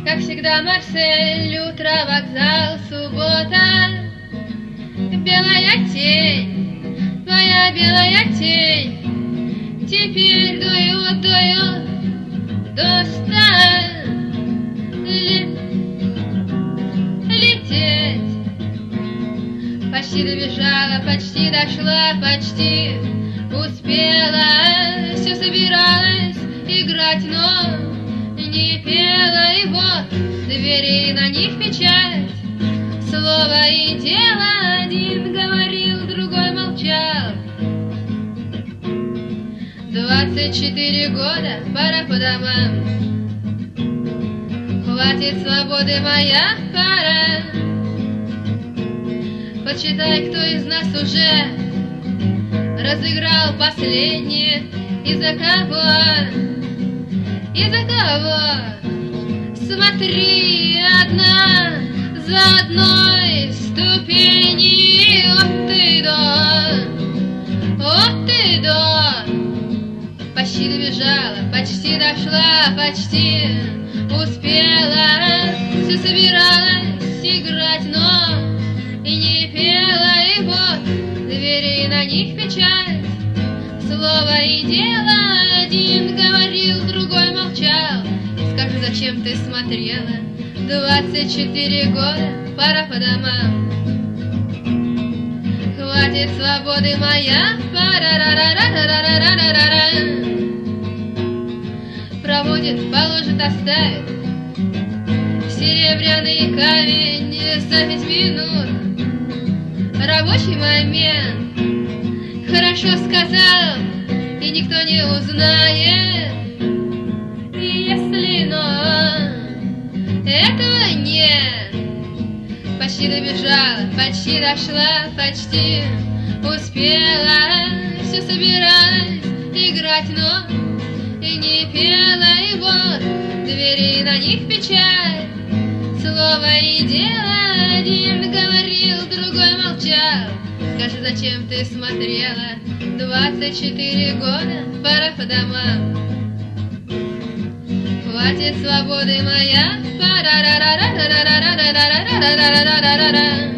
Как всегда, Марсель, утро, вокзал, суббота. Белая тень, твоя белая тень, теперь дует, лететь. Почти добежала, почти дошла, почти успела, все собиралась играть, но не пела, и вот двери, на них печать. Слово и дело, один говорил, другой молчал. 24 года, пора по домам. Хватит свободы, моя пора. Почитай, кто из нас уже разыграл последнее. Из-за кого? Из-за кого? Смотри, одна за одной ступени. От ты до. Почти добежала, почти дошла, почти успела, все собиралась играть, но и не пела, и вот двери, на них печать. Слово и дело, один говорил, другой молчал. Скажи, зачем ты смотрела? 24 года, пора по домам. Хватит свободы, моя пора. Проводит, положит, оставит серебряный камень за 5 минут. Рабочий момент, хорошо сказал, и никто не узнает. И если, но этого нет. Почти добежала, почти дошла, почти успела, все собиралась играть, но и не пела, и вот двери, на них печать. Слово и дело, один говорил, другой молчал. Скажи, зачем ты смотрела? 24 года, пора по домам. Хватит свободы, моя пора.